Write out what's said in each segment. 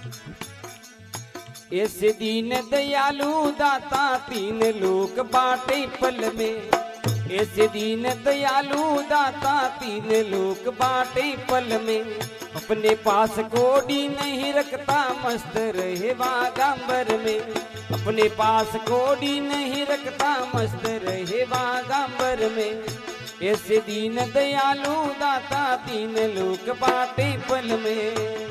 ऐसे दीन दयालु दाता तीन लोक बाटे पल में। ऐसे दीन दयालु दाता तीन लोक बाटे पल में। अपने पास कोड़ी नहीं रखता मस्त रहे वागांबर में। अपने पास कोड़ी नहीं रखता मस्त रहे वागांबर में। ऐसे दीन दयालु दाता तीन लोक बाटे पल में।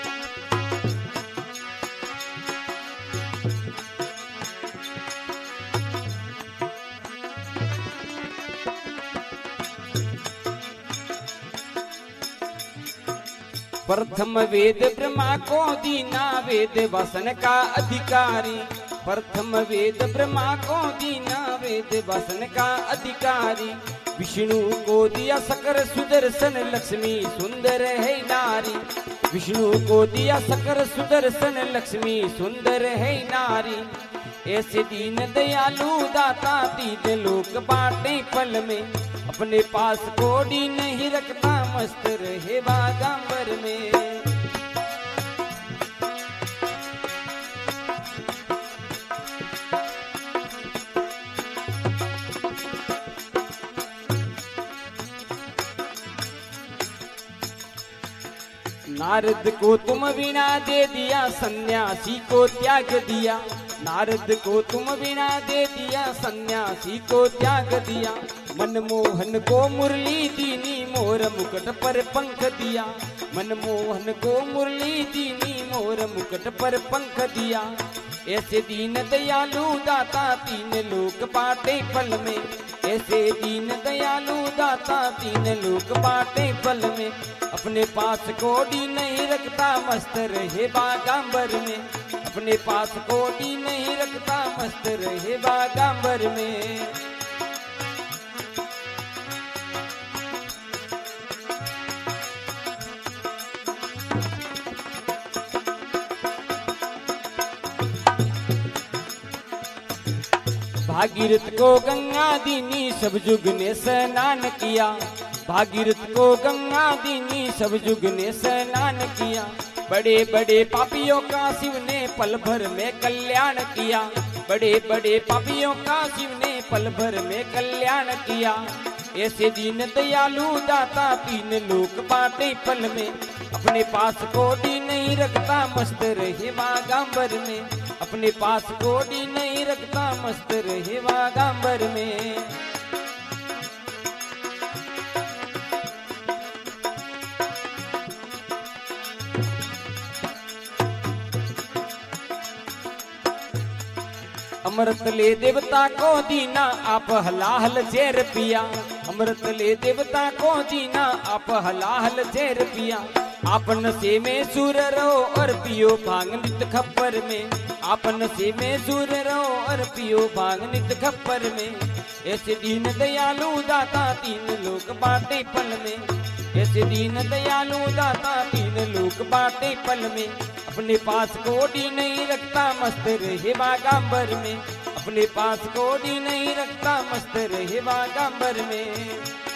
प्रथम वेद ब्रह्मा को दीना वेद वसन का अधिकारी। प्रथम वेद ब्रह्मा को दीना वेद वसन का अधिकारी। विष्णु को दिया सकर सुदर्शन लक्ष्मी सुंदर है नारी। विष्णु को दिया सकर सुदर्शन लक्ष्मी सुंदर है नारी। ऐसे दीन दयालु दाता तीन लोक बाटे पल में। अपने पास कोड़ी नहीं रखता मस्त रहे वागांबर में। नारद को तुम वीणा दे दिया सन्यासी को त्याग दिया। नारद को तुम वीणा दे दिया सन्यासी को त्याग दिया। मनमोहन को मुरली दीनी मोर मुकुट पर पंख दिया। मनमोहन को मुरली दीनी मोर मुकुट पर पंख दिया। ऐसे दीन दयालु दाता तीन लोक बाटे पल में। ऐसे दीन दयालु दाता तीन लोक बाटे पल में। अपने पास कोड़ी नहीं रखता मस्त रहे वागांबर में। अपने पास कोड़ी नहीं रखता मस्त रहे वागांबर में। भागीरथ को गंगा दीनी सब जुग ने स्नान किया। भागीरथ को गंगा दीनी सब जुग ने स्नान किया। बड़े बड़े पापियों का शिव ने पल भर में कल्याण किया। बड़े बड़े पापियों का शिव ने पल भर में कल्याण किया। ऐसे दीन दयालु दाता तीन लोक बाटे पल में। अपने पास कोड़ी नहीं रखता मस्त रहे वागांबर में। अपने पास कोड़ी नहीं रखता मस्त रहे वागांबर में। अमृत ले देवता को दीना आप हलाहल जहर पिया। अमृत ले देवता को दीना आप हलाहल जहर पिया। आप नशे में सूर रहो और पियो भांग नित खप्पर में। आप नशे में सूर रहो और पियो भांग नित खप्पर में। ऐसे दीन दयालु दाता तीन लोक बाटे पल में। ऐसे दीन दयालु दाता तीन लोक बाटे पल में। अपने पास कोड़ी नहीं रखता मस्त रहे वागांबर में। अपने पास कोड़ी नहीं रखता मस्त रहे वागांबर में।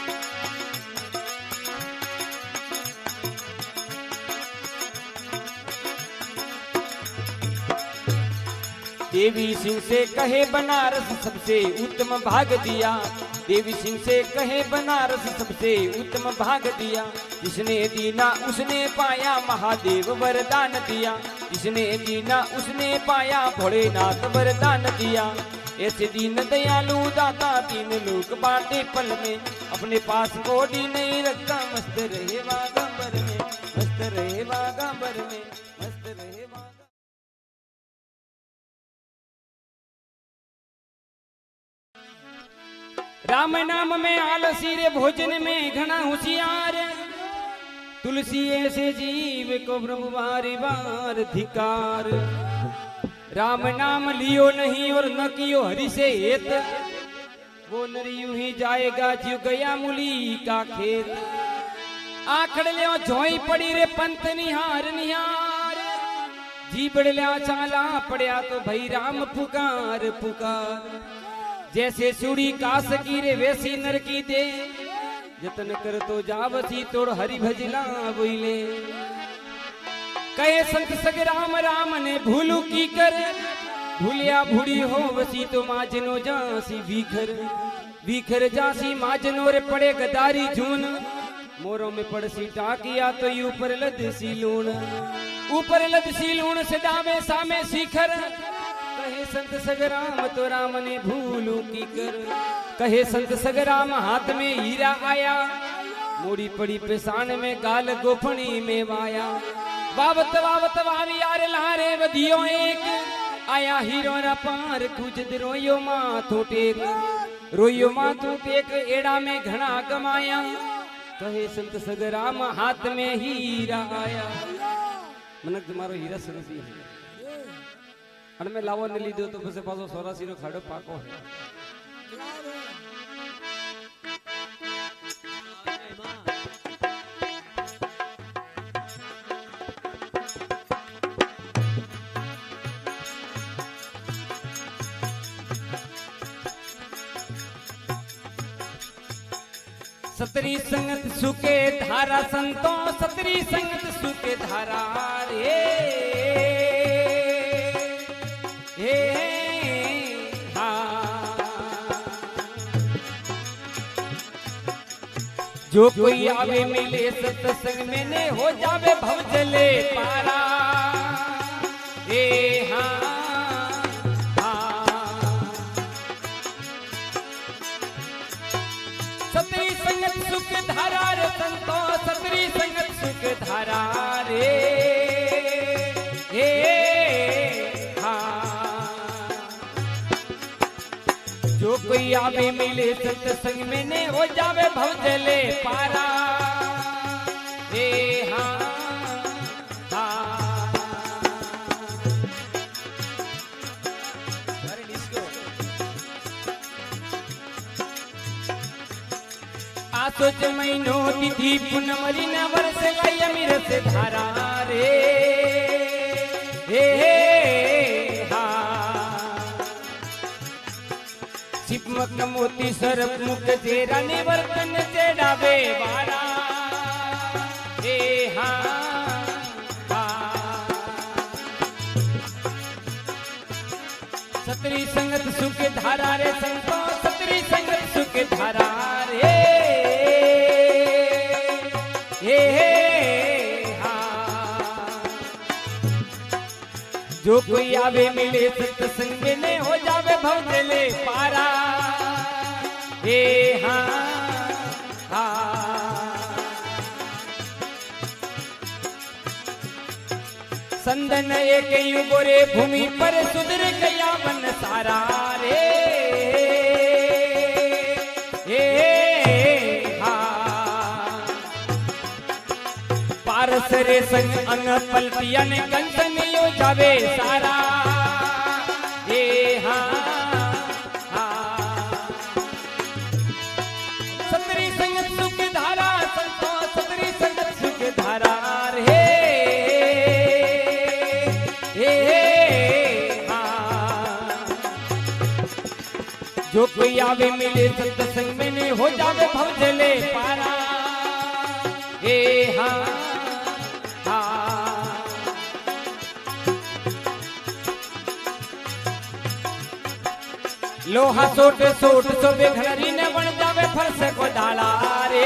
देवी सिंह से कहे बनारस सबसे उत्तम भाग दिया। देवी सिंह से कहे बनारस सबसे उत्तम भाग दिया। जिसने दीना उसने पाया महादेव वरदान दिया। जिसने दीना उसने पाया भोलेनाथ वरदान दिया। ऐसे दीन दयालु दाता तीन लोक बाटे पल में। अपने पास कोड़ी नहीं रखता मस्त रहे वागांबर में। मस्त रहे वागांबर में। मस्त रहे वागांबर। राम नाम में आलसी रे भोजन में घना होशियार। तुलसी ऐसे जीव को ब्रह्म बारी बार धिकार। राम नाम लियो नहीं और न कियो हरि से हेत। वो नर यूं ही जाएगा जीव गया मूली का खेत। आखड़ लियो झोई पड़ी रे पंत निहार निहार। जी बड़ लिया चाला पड़या तो भई राम पुकार पुकार। जैसे सूड़ी कास की रे वैसी नर की दे। जतन कर तो जावसी तोड़ हरि भजला बोले। कहे संत सग राम राम ने भूलू की कर भूलिया भूड़ी हो वसी तो माजनो जासी भीखर भीखर जासी माजनो रे पड़े गदारी जून मोरों में पड़सी टाकिया तो ऊपर लदसी लूण ऊपर लदसी लूण से डावे सामे शिखर कहे संत सगराम तो राम ने भूलू की कर कहे संत सगराम हाथ में हीरा आया मोड़ी पड़ी पेशान में गाल गोफणी में वाया बाबत बाबत वावी यार लारे वधियो एक आया हीरो रा पार कुजद रोयो माथो टेक एड़ा में घना कमाया कहे संत सगराम हाथ में हीरा आया मनक तुम्हारो हीरा सरसी है अन में लावो ने लीधो तो बसे पासो 84 नो खाडो पाको है सतरी संगत सुके धारा संतो सतरी संगत सुके धारा रे हे जो कोई आवे मिले सत्संग में ने हो जावे भव जले पारा हे सतरी संगत सुख धारा रे संतो सतरी संगत सुख धारा रे हे जो कोई आवे मिले सत्संग में ने हो जावे भव जले पारा हे सोच महीनो तिथि पुनमरी न वर्ष लाई अमीर से धारा रे हे सिपमक मोती सरप मुख जेरा निवर्तन चेडावे वारा हे सतरी संगत सुख धारा रे संतो सतरी संगत सुख धारा रे जो कोई आवे मिले सत्संग में ने हो जावे भव जले पारा हे संदन एक युगोरे भूमि पर सुधर गया मन सारा रे पारस रे संग अंग पलटिया ने कंचन यो जावे सारा हे सतरी संगत सुख धारा संतो सतरी संगत सुख धारा रे जो कोई आवे मिले सत्संग में ने हो जावे भव जले पारा हे लोहा सोट सोट सोबे घड़ी ने बन जावे फरस को डाला रे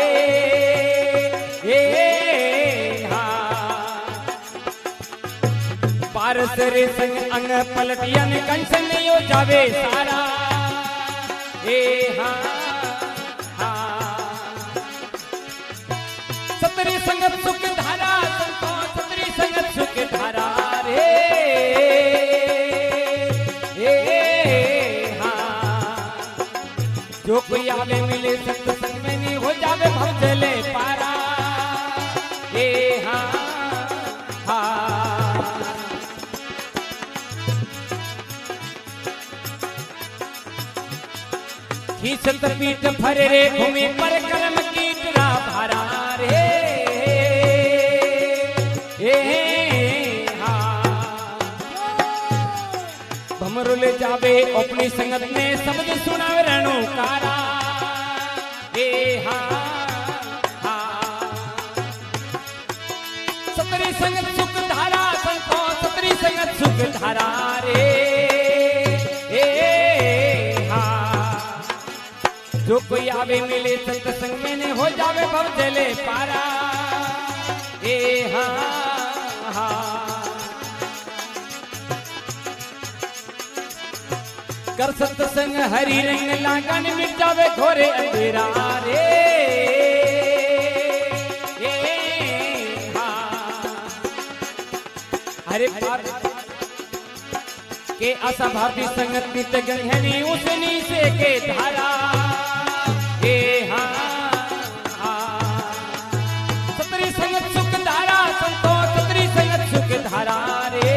पारस रे संग अंग पलटिया ने कंचन यो जावे सारा सतरी संगत सुख धारा संतो सतरी संगत सुख धारा रे जो कोई आवे मिले सत्संग में नहीं हो जावे भव जले पारा हे खींचत पीठ भरे रे भूमि पर कर्म कीटरा भारा रे भमरो ले जावे अपनी संगत में शब्द सुनावे रणु कारा सतरी संगत सुख धारा संगत सुख धारा रे जो कोई आवे मिले सत्संग में ने हो जावे भव जले पारा कर सत्संग हरि रंग लागन मिट जावे घोरे अंधेरा रे हरे के आशा भावी संगत नित गहनी उसनी से के धारा सतरी संगत सुख धारा संतो सतरी संगत सुख धारा रे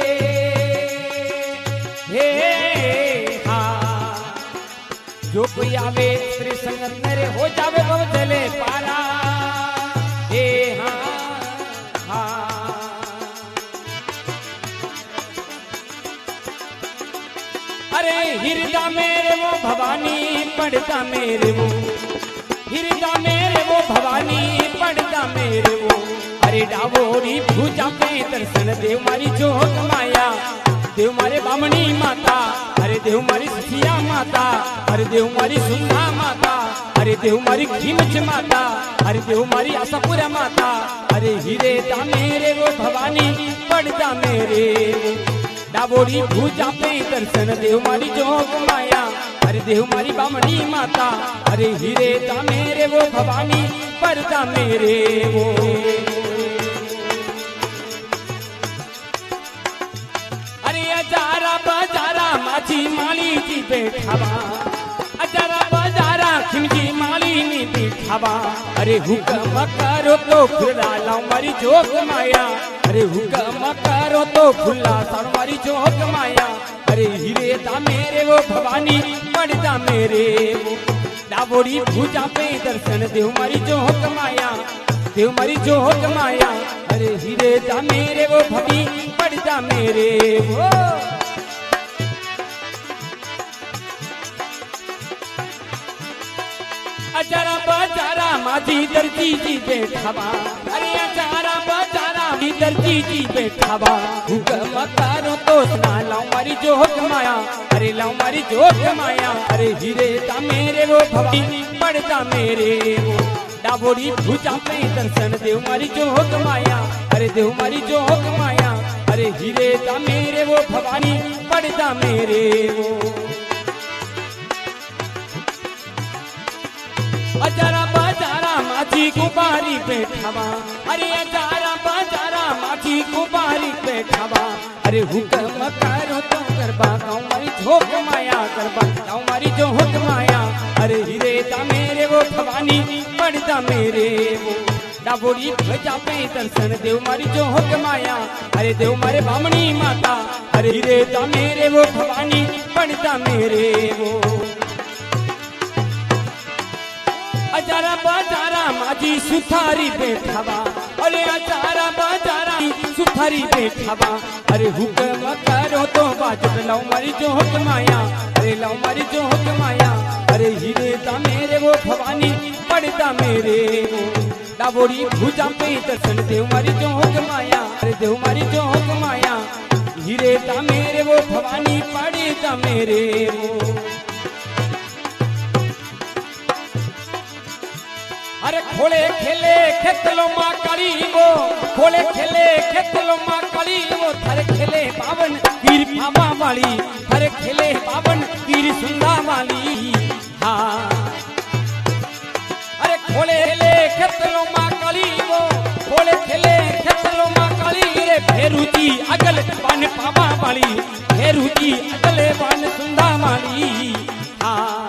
जो कोई आवे सतरी संगत मेरे हो जावे भव जले पारा अरे हिरदा मेरे वो भवानी पढ़ता मेरे वो हिरदा मेरे वो भवानी पढ़ता मेरे वो अरे डावोरी भूजा पे दर्शन देव मारी जोग माया देव मारे बामणी माता अरे देव मारी सुखिया माता अरे देव मारी सुंधा माता अरे देव मारी खीमच माता अरे देव मारी आशापुरा माता अरे हिरदा मेरे वो भवानी पढ़ता मेरे वो डाबोरी भूजा पे दर्शन देव मारी जोग माया अरे देव मारी बामणी माता अरे हीरे ता मेरे वो भवानी परदा मेरे वो अरे अजारा बाजारा माझी माली जी बैठावा अजारा बाजारा खिमजी माली नी बैठावा अरे हुक्म करो तो खुला लाऊं मारी जोग माया अरे हुक्म करो तो खुला साड़ मारी जोग माया अरे हीरे ता मेरे वो भवानी पढ़ता मेरे वो डाबोरी भूजा पे दर्शन देव मारी जोग माया देव मारी जोग माया अरे हीरे ता मेरे वो भवानी पढ़ता मेरे वो अजारा बाजारा माझी दर्जी जी बैठावा अरे अजारा बाजारा मी दर्जी जी बैठावा हुक्म करो तो सुना लाऊं मारी जोग माया अरे लाऊं मारी जोग माया अरे हीरे ता मेरे वो भवानी पढ़ता मेरे वो डाबोरी भूजा पे दर्शन देव मारी जोग माया अरे देव मारी जोग माया अरे हीरे ता मेरे वो भवानी पढ़ता मेरे वो अजारा बाजारा माझी कुबारी बैठावा अरे अजारा बाजारा माझी कुबारी बैठावा अरे हुक्म करो तो गरबा गाँव मारी झोंक माया गरबा गाँव मारी जोग माया अरे हीरे ता मेरे वो भवानी पढ़ता मेरे वो डाबोरी भजा पे दर्शन देव मारी जोग माया अरे देव मारे बामणी माता अरे हीरे ता मेरे वो भवानी पढ़ता मेरे वो अजारा बाजारा माझी सुथारी बैठावा अरे अजारा बाजारा सुथारी बैठावा अरे हुक्म करो तो बाजट लाऊं मारी जोग माया अरे लाऊं मारी जोग माया अरे हीरे ता मेरे वो भवानी पढ़ता मेरे वो डाबोरी भूजा पे दर्शन देव मारी जोग माया अरे देव मारी जोग माया हीरे ता मेरे वो भवानी पढ़ता मेरे वो अरे खोले खेले खेतलो माँ काली वो खोले खेले खेतलो माँ काली वो थर खेले पावन वीर पावा वाली थर खेले पावन वीर सुंदा वाली हाँ अरे खोले खेले खेतलो माँ काली वो खोले खेले खेतलो माँ काली रे भेरू जी अगल बन पावा वाली भेरू जी अगले बन सुंदा वाली हाँ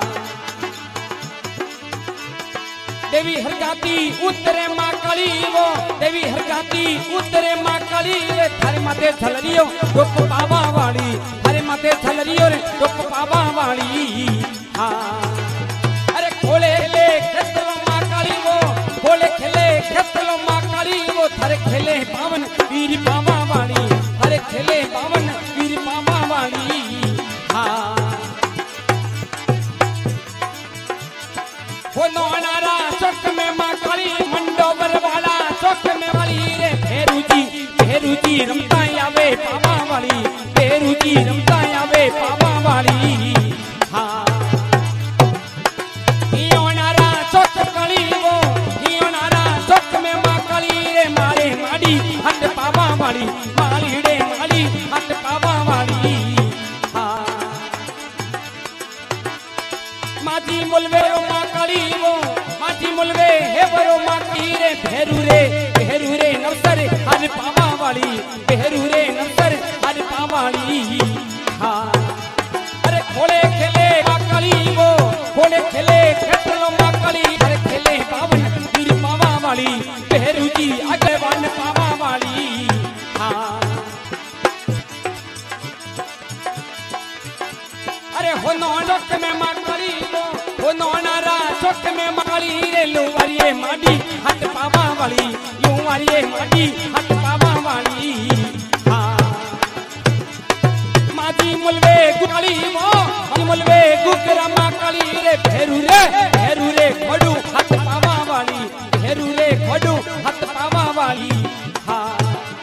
देवी हरगाती उतरे माँ काली वो देवी हरगाती उतरे माँ काली रे थारे माथे झलरियो डुक पावा वाली थारे माथे झलरियो रे डुक पावा वाली हाँ अरे खोले खेले खेतलो माँ काली वो खोले खेले खेतलो माँ काली वो थारे खेले पावन वीर पावा वाली थारे खेले पावन वीर पावा वाली हाँ वो नौनारा चौक में माँ काली मंडोबर वाला चौक में वाली रे भेरू जी रमता आवे पावा वाली माली रे माली हाथ पावा वाली हाँ माजी मुलवे रो माँ काली वो माजी मुलवे हे बरो माँ की रे भेरू रे नवसर हर पावा वाली भेरू रे नवसर हर पावा वाली हाँ अरे खोले खेले माँ काली वो खोले खेले खेतलो माँ काली अरे खेले पावन वीर पावा वाली भेरू जी अगले वन पावा वाली हाँ अरे हो नौनक में माँ काली वो नौनारा चौक में माली रे लुवारिये माडी हाथ पावा वाली लुवारिये माडी हाथ पावा वाली हाँ माजी मुलवे गुकाली वो माजी मुलवे गुकरा माँ काली रे भेरू रे खोडू हाथ पावा वाली भेरू रे खोडू हाथ पावा वाली हाँ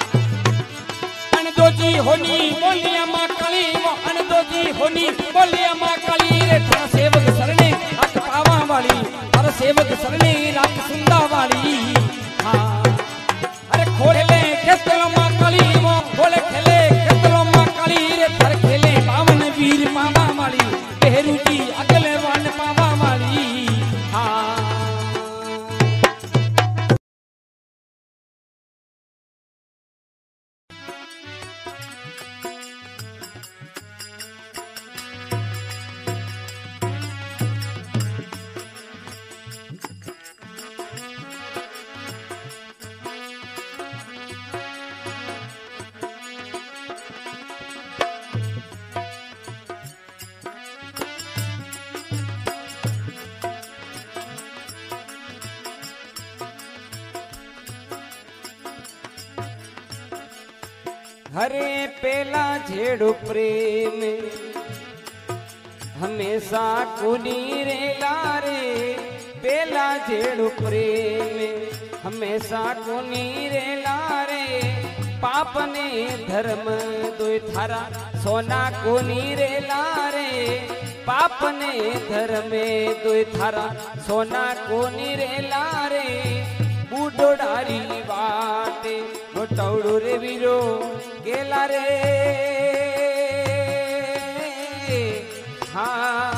अनदोजी होनी बोलिया माँ काली वो अनदोजी होनी बोलिया माँ काली रे थारा सेवक सरने हाथ पावा वाली थारा सेवक सरने रात सुंदा वाली हाँ अरे खोले खेतलो माँ काली वो खोले खेले खेतलो माँ काली रे थर खेले पावन वीर पावा वाली भेरू जी अगले वन पावा वाली हाँ हरे पेला झेड़ो प्रेम हमेशा कुनी रे लारे पेला झेड़ो प्रेम हमेशा कुनी रे लारे पाप ने धर्म दो थारा सोना कुनी रे लारे पाप ने धर्म दो थारा सोना कुनी रे लारे बूढ़ो डारी बाटे मोटौड़ो रे वीरो गेला रे हाँ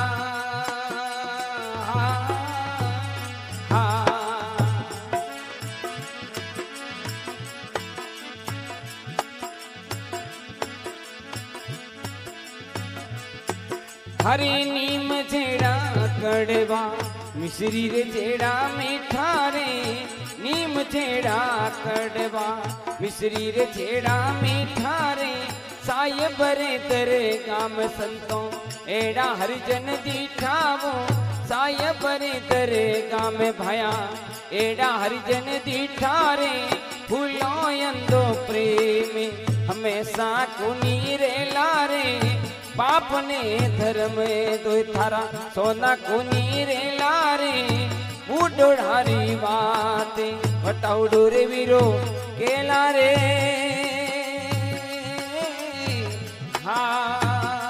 हरी नीम जेड़ा कड़वा मिश्री रे जेड़ा मीठा रे नीम जेड़ा कड़वा मिश्री रे जेड़ा मीठा रे साहिब रे तेरे गाम संतों एड़ा हरिजन दीठावो साहिब रे तेरे गाम भया एड़ा हरिजन दीठा रे फूलों यंदो प्रेम हमेशा कुनी रे लारे पाप ने धर्म दो थारा सोना कुनी रे लारे बूढ़ारी बाते वटाउडो रे वीरो केला रे हाँ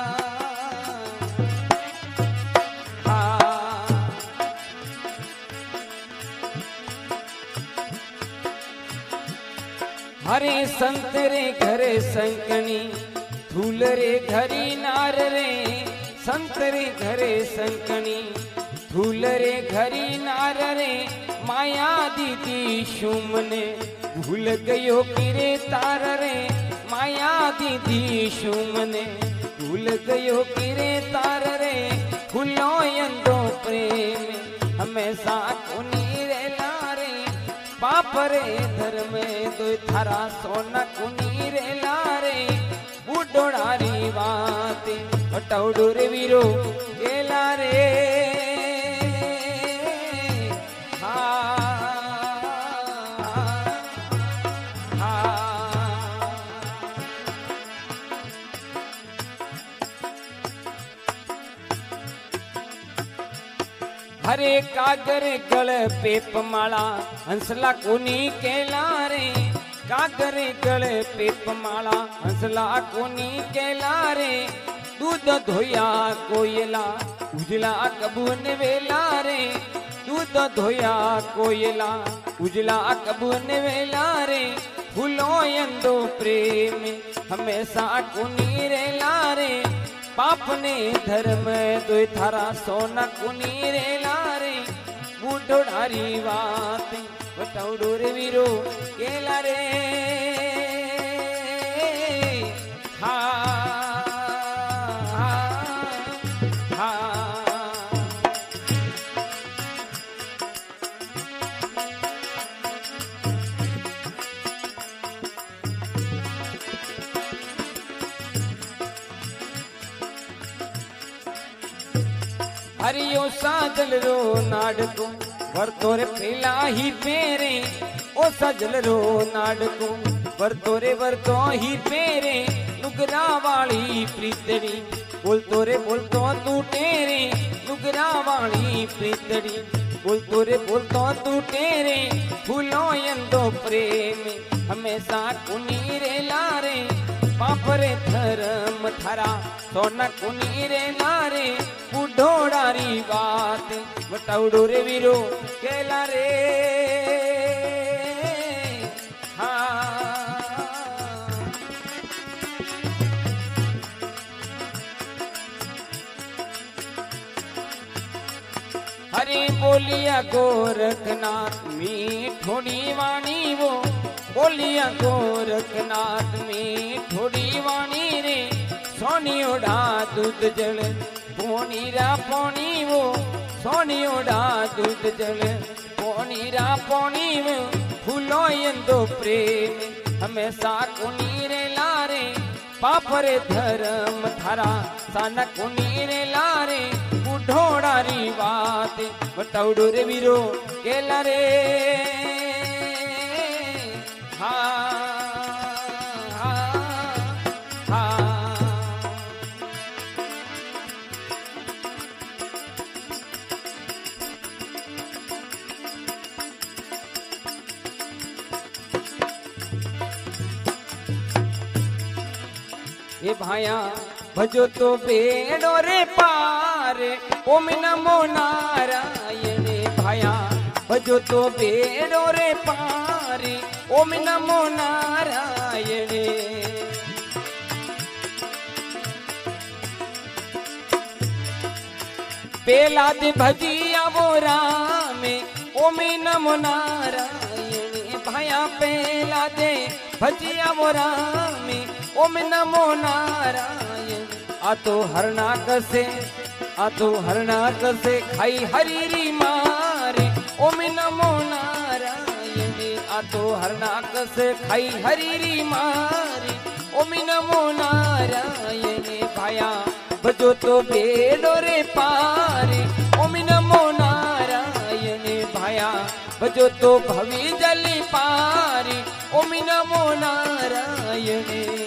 हरे संत रे घरे संकनी धूल रे घरी नार रे संत रे घरे संकनी धूल रे घरी नार रे माया दीदी शुमने भूल गयो किरे तार रे माया दीदी शुमने भूल गयो किरे तार रे फूलो यंदो प्रेम हमेशा कुनी रे लारे पाप रे धर्म दो थारा सोना कुनी रे लारे बूढ़ारी बाते वटाउडो रे वीरो केला रे हरे कागर गल पेप माला हंसला कुनी केला रे कागर गल पेप माला हंसला कुनी केला रे दूध धोया कोयला उजला कबून वेला रे दूध धोया कोयला उजला कबून वेला रे फूलों ಎಂದೋ ಪ್ರೇಮಿ ಹಮೇಶಾ ಕುನೀರೆ ಲಾರೆ पापने धर्म दोय थारा सोना कुनीरे लारे बूढ़ो डारी बात बटाउडोर वीरो केला रे हा हा हा हरियो साजल रो नाडको वर्तोरे पेला ही पेरे ओ साजल रो नाडको वर्तो ही पेरे नुगरा वाली प्रीतड़ी बोलतो तू टेरे नुगरा वाली प्रीतड़ी बोलतो तू टेरे फूलो यंदो प्रेम हमेशा कुनीरे लारे पापरे धर्म थारा सोना कुनीरे लारे बुढ़ोड़ारी बात बटाउडो रे वीरो केला रे हा हरे बोलिया गोरखनाथ मीठोड़ी वाणी वो बोलिया गोरखनाथ मीठोड़ी वाणी रे सोनी ओढ़ा दूध जल पोनीरा पोनी वो सोनी ओढ़ा दूध जल पोनीरा पोनी वो फूलो यंदो प्रेम हमेशा कुनीरे लारे पापरे धर्म थारा साना कुनीरे लारे बुढ़ोड़ारी बात बटाउडो रे वीरो केला रे हा हा हा ये भाया भजो तो बेड़ो रे पार ओम नमो नारायण भाया भजो तो बेड़ो रे पार ओम नमो नारायण पेला दे भजिया वो राम ओम नमो नारायण भाया पेला दे भजिया वो राम ओम नमो नारायण आ तो हरनाक से खाई हरीरी मारे ओम नमो नारायण आ तो हरनाक से खाई हरीरी मारे ओम नमो नारायण भाया भजो तो बेड़ो रे पारे ओम नमो नारायण भाया भजो तो भवी जली पारी ओम नमो नारायण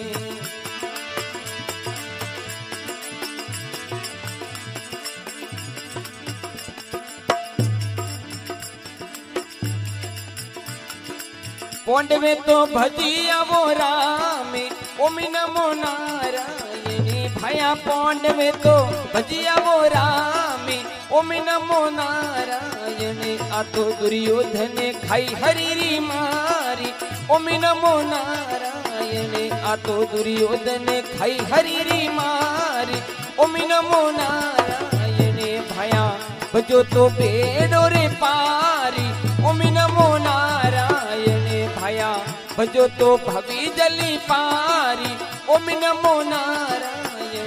पोंड में तो भजिया वो राम ओम नमो नारायण भाया पोंड में तो भजिया वो राम ओम नमो नारायण आ तो दुर्योधन खाई हरीरी मारी ओम नमो नारायण आ तो दुर्योधन खाई हरीरी मारी ओम नमो नारायण भाया भजो तो बेड़ो रे पारी ओम नमो नारायण भाया भजो तो भवी जली पारी ओम नमो नारायण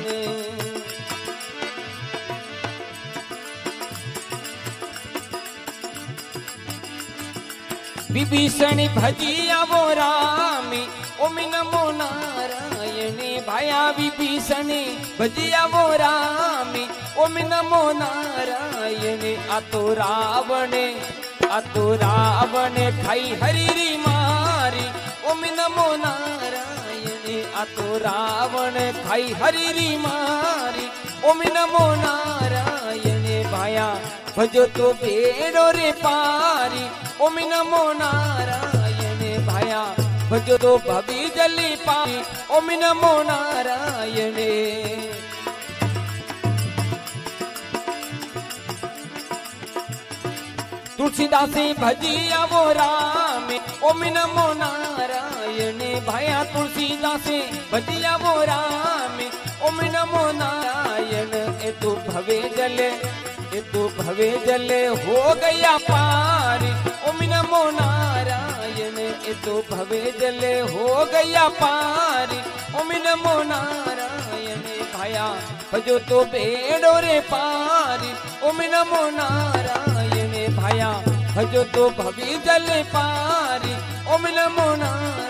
विभीषण भजिया वो राम ओम नमो नारायण भाया विभीषण भजिया वो राम ओम नमो नारायण आ तो रावण खाई हरीरी मारी ओम नमो नारायण आ तो रावण खाई हरीरी मारी ओम नमो नारायण भाया भजो तो बेड़ो रे पारी ओम नमो नारायण भाया भजो तो भवी जली पारी ओम नमो नारायण तुलसीदास भजिया वो राम ओम नमो नारायण भाया तुलसीदास भजिया वो राम ओम नमो नारायण ए तो भवे जले हो गया पार ओम नमो नारायण ए तो भवे जले हो गया पार ओम नमो नारायण भाया भजो तो बेड़ो रे पार ओम नमो नारायण भाया भजो तो भवे जले पार ओम नमो नारायण।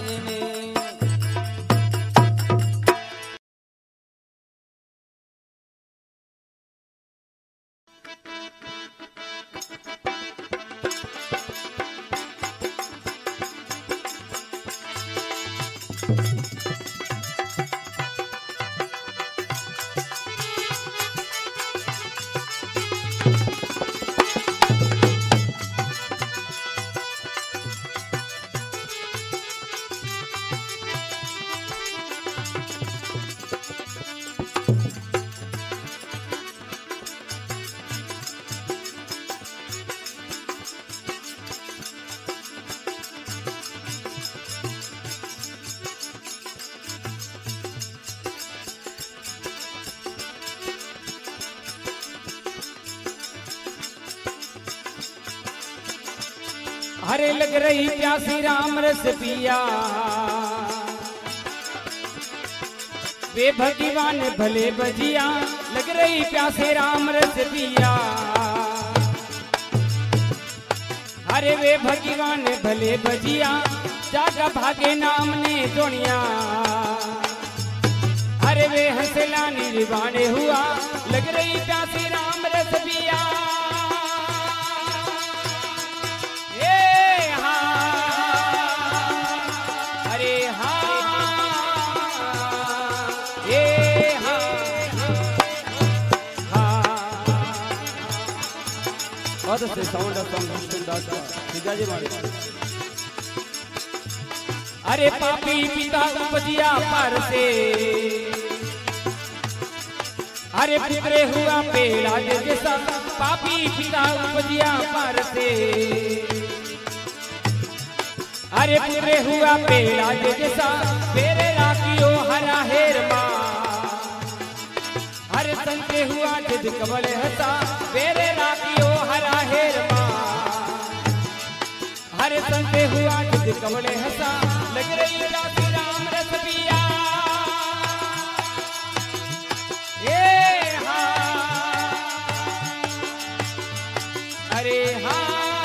हरे लग रही प्यासी राम रस पिया वे भगवान भले बजिया लग रही प्यासे राम रस पिया हरे वे भगवान भले बजिया जागा भागे नाम ने जोनिया हरे वे हंसला निर्वाणे हुआ लग रही प्यासी राम रस पिया से साउंड ऑफ अरे पापी पिता उपजिया पर से अरे पुत्रे हुआ पेड़ा जैसा पापी पिता उपजिया पर से अरे पुत्रे हुआ पेड़ा जैसा तेरे राखियो हरा हेर माँ हरे संते हुआ जिद कबल हसा तेरे राखियो हरा हेर माँ हरे संते हुआ जिद कबल हसा लग रही प्यासी राम रस पिया अरे हाँ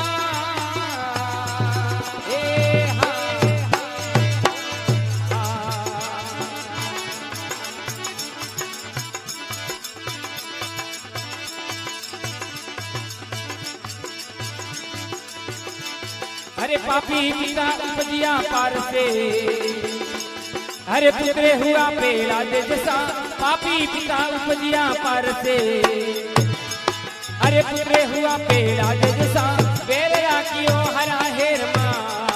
अरे पापी पिता उपजिया पार से अरे पुत्रे हुआ पेड़ा जैसा पापी पिता उपजिया पार से अरे पुत्रे हुआ पेड़ा जैसा बेरे राखियो हरा हेर माँ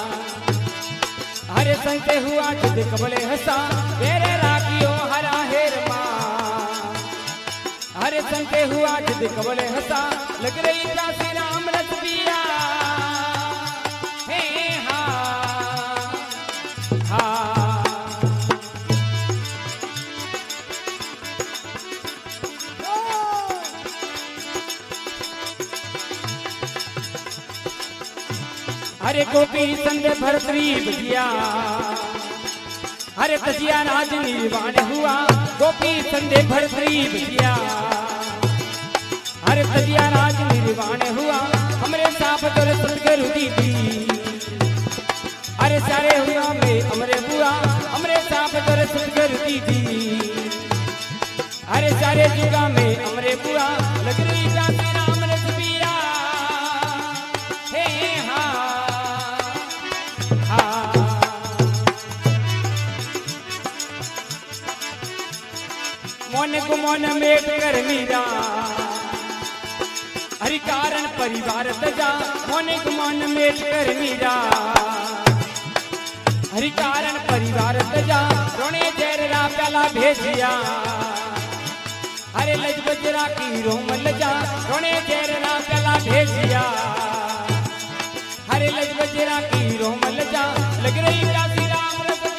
हरे संते हुआ जिद कबले हसा बेरे राखियो हरा हेर माँ हरे संते हुआ जिद कबले हसा लग रही प्यासी राम रस पिया हरे गोपी संग भरतरी बजिया हरे तजिया राज निर्वाण हुआ गोपी संगे भरतरी बजिया हरे तजिया राज निर्वाण हुआ हमरे साप तोर सतगुरु दीदी हरे सारे हुआ में हमरे बुआ हमरे साप तोर सतगुरु दीदी हरे सारे जुगा में हमरे बुआ लग रही प्यासी राम रस पिया मोन गुमोन मेट कर मीरा हरि कारण परिवार तजा मोन गुमोन मेट कर मीरा हरि कारण परिवार तजा रोने जैरा प्याला भेजिया हरे लज बजरा की रोम लजा रोने जैरा प्याला भेजिया हरे लज बजरा की रोम लजा लग रही प्यासी राम रस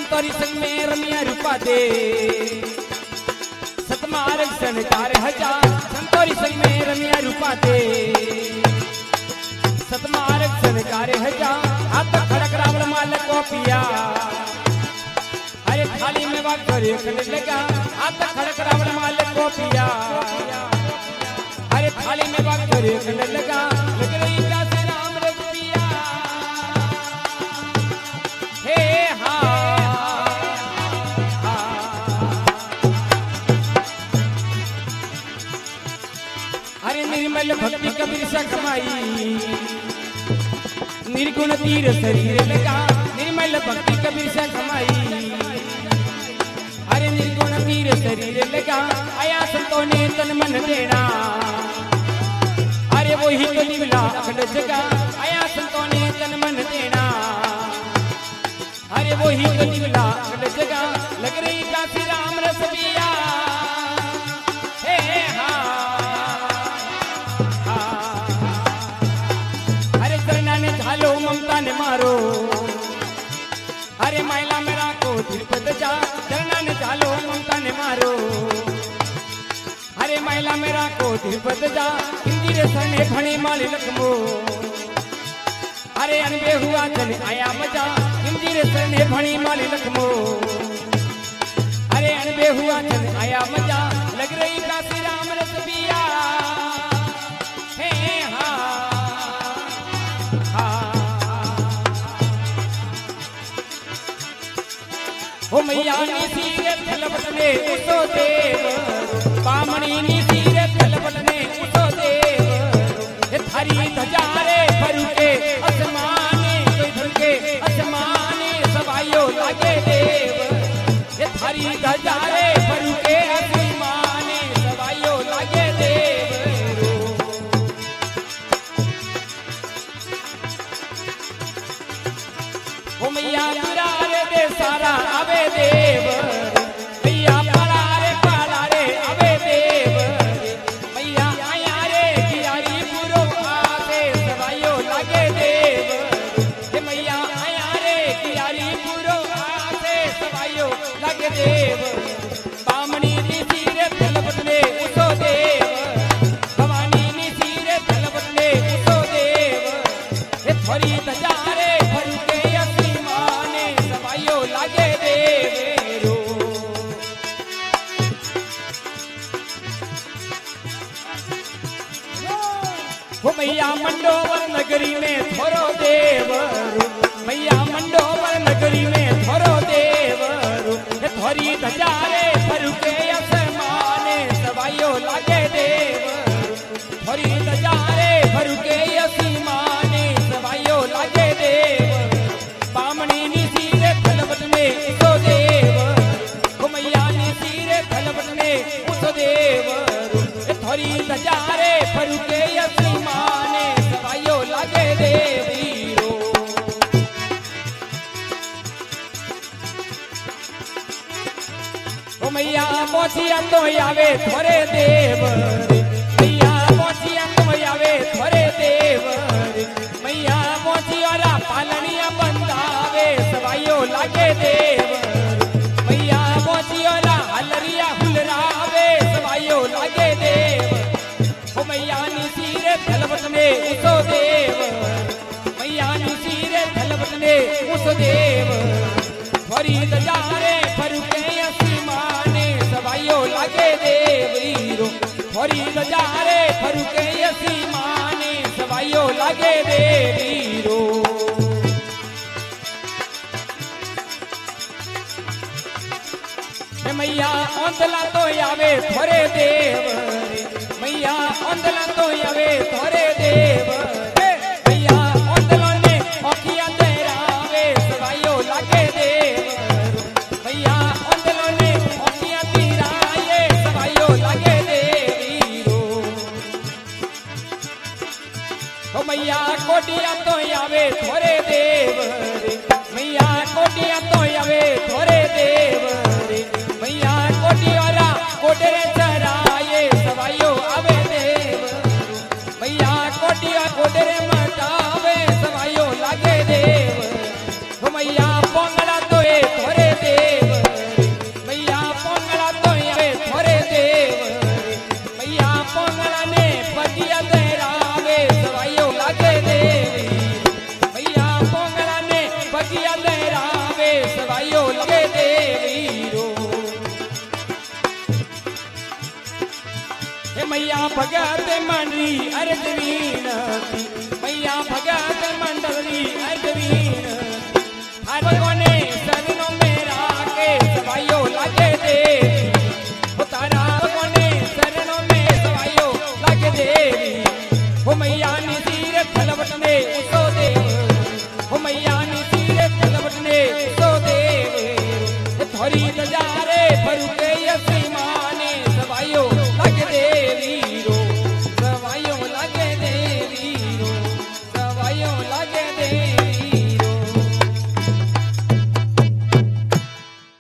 संतोरी संग में रमिया रूपा दे सतमार्ग संचार हजार संतोरी संग में रमिया रूपा दे सतमार्ग संचार हजार हाथ खड़क रावण माल को पिया अरे थाली में बात करे खड़क लगा हाथ खड़क रावण माल को पिया अरे थाली में बात करे खड़क लगा लग रही का राम रस पिया हे हा अरे निर्मल भक्ति कबीर सा कमाई निर्गुण तीर शरीर लगा निर्मल भक्ति कबीर सा कमाई अरे निर्गुण तीर शरीर लगा आया संतों ने तन मन देना अरे वो ही तो निवला अखंड जगह आया संतों ने तन मन देना अरे वो ही तो निवला अखंड जगह लग रही काशी राम रस पिया हे हा अरे चरना ने झालो ममता ने मारो अरे मायला मेरा को तिरुपत जा चरना ने झालो ममता ने मारो अरे मायला मेरा को तिरुपत जा इंदिरे सरने भणी माली लखमो अरे अनबे हुआ चल आया मजा इंदिरे सरने भणी माली लखमो अरे अनबे हुआ चल आया मजा लग रही काशी राम रस पिया हे हा हो मैया सीरे थलपटने उसो देव बामणी नी सीरे थलपटने उसो देव थारी धजारे भरुके असमाने कोई भरुके असमाने सवायो लागे देव थारी धजारे भरुके असमाने सवायो लागे देव हो मैया दुरारे दे सारा आवे देव मैया पालारे आवे देव मैया आया रे कियारी पुरो आते सवायो लागे देव मैया आया रे कियारी पुरो आते सवायो लागे देव बामणी नी सीरे थलपटने उसो देव भवानी नी सीरे थलपटने उसो देव थोड़ी तजारे भरुके असीमाने सवायो लागे देवेरो हो मैया मंडोवर नगरी में थोरो देवरू मैया मंडोवर नगरी में थोरो देवरू थोरी धजारे भरुके असमाने सवायो लागे देवरू थोरी धजारे भरुके असीमाने सवायो लागे देव बामणी नी सीरे थलपटने उसो देव हो मैया नी सीरे थलपटने उसो देव थोरी धजारे भरुके असीमाने सवायो लागे देवीरो हो मैया मोचिया तो आवे थोरे देव मैया मोचिया तो आवे थोरे देव मैया मोचियारा पालनिया बंदावे सवायो लागे देव मैया मोचियारा हलरिया हुलरावे सवायो लागे देव हो मैया नी सीरे थलपटने उसो देव मैया नी सीरे थलपटने उसो देव थोरी दजारे भरुके असीमाने सवायो लागे देवीरो थोरी दजारे भरुके असीमाने सवायो लागे देवीरो मैया औंदला तो आवे थोरे देव मैया औंदला तो आवे थोरे देव मैया औंदला ने औखिया तेरावे सवायो लागे देव मैया औंदला ने औखिया तीराए सवायो लागे देवीरो हो मैया कोटिया तो आवे थोरे देव मैया कोटिया तो आवे थोरे देव मैया कोटियारा कोटरे चराए सवायो आवे देव मैया कोटिया कोटरे मटावे सवायो लागे देव हो मैया पोंगला तो थोरे मैया भगत मंडली अर्जवीन मैया भगत मंडली अर्जवीन हर कोने सदनों में राके सभाइयों लगे दे